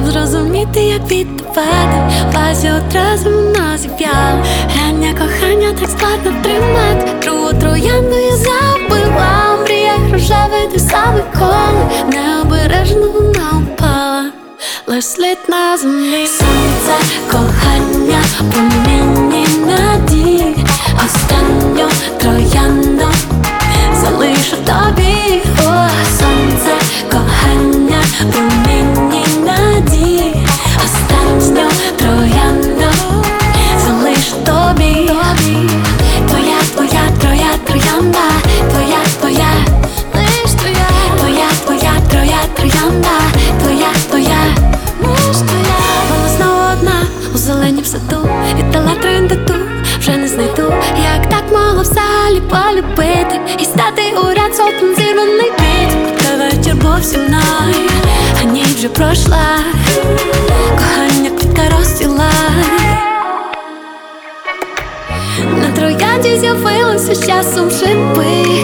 щоб зрозуміти, як віддавати. Базі одразу вона зів'яла. Рання кохання так складно тримати. Другу троянду я забила. В мріях рожевий ти саме коли необережно вона упала. Лиш слід на землі. Сонце, кохання, промінні надії. Останню троянду залишу тобі. О, сонце, кохання, промінні надії. Останню троянду залишу тобі. Твоя, твоя, твоя троянда. Твоя, твоя, лиш твоя. Твоя, твоя, твоя троянда. Твоя, твоя, лиш твоя. Вона знову одна у зеленім саду. Віддала троянду ту, вже не знайду. Як так могла взагалі полюбити і стати у ряд сотень зірваний бід. Та вечір був зі мною, а ніч вже пройшла. Кохання квітка розцвіла. На троянді з'явилося з часом шипи.